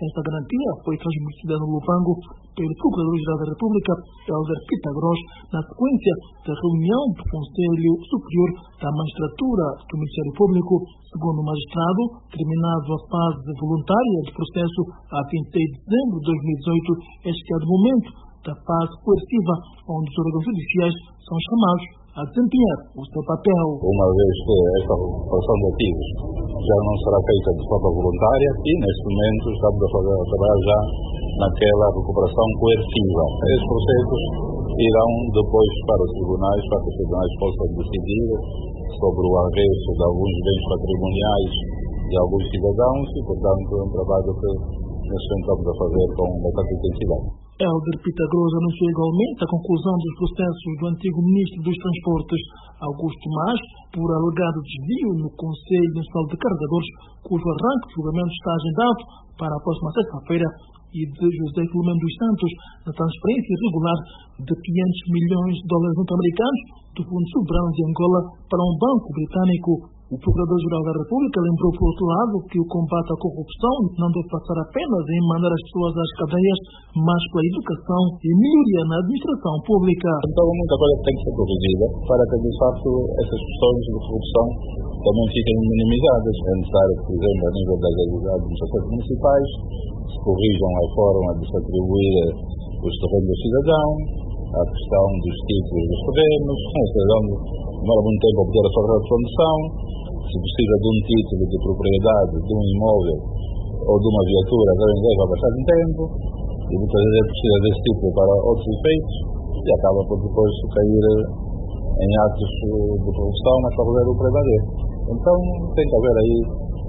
Esta garantia foi transmitida no Lubango pelo Procurador-Geral da República, Hélder Pitagros, na sequência da reunião do Conselho Superior da Magistratura do Ministério Público. Segundo o magistrado, terminado a fase voluntária do processo a 26 de dezembro de 2018, é chegado o momento da fase coerciva, onde os órgãos judiciais são chamados a desempenhar o seu papel. Uma vez que esta recuperação de ativos já não será feita de forma voluntária e, neste momento, estamos a trabalhar já naquela recuperação coerciva. Esses processos irão depois para os tribunais, para que os tribunais possam decidir sobre o arresto de alguns bens patrimoniais de alguns cidadãos e, portanto, é um trabalho que nós estamos a fazer com bastante intensidade. Hélder Pitagros anunciou igualmente a conclusão dos processos do antigo ministro dos Transportes, Augusto Mas, por alegado desvio no Conselho Nacional de Carregadores, cujo arranque de julgamento está agendado para a próxima sexta-feira, e de José Filomeno dos Santos, na transferência irregular de 500 milhões de dólares norte-americanos do Fundo Soberano de Angola para um banco britânico. O Procurador-Geral da República lembrou, por outro lado, que o combate à corrupção não deve passar apenas em mandar as pessoas às cadeias, mas pela educação e melhoria na administração pública. Então, muita coisa tem que ser corrigida para que, de facto, essas questões de corrupção também fiquem minimizadas. É necessário que, por exemplo, a nível das administrações municipais, se corrijam a forma de se atribuir os terrenos dos cidadãos, a questão dos títulos dos terrenos, o cidadão demora muito tempo a obter a sua refundição, se precisa de um título de propriedade de um imóvel ou de uma viatura, também leva bastante tempo, e muitas vezes precisa desse título para outros efeitos, e acaba por depois cair em atos de corrupção, mas para poder o prevalecer. Então tem que haver aí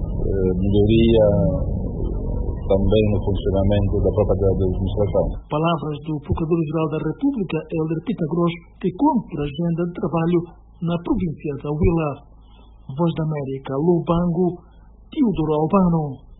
melhoria também no funcionamento da própria administração. Palavras do Procurador-Geral da República, Hélder Pitagros, que cumpre a agenda de trabalho na província da Huila. Voz da América, Lubango, Teodoro Albano.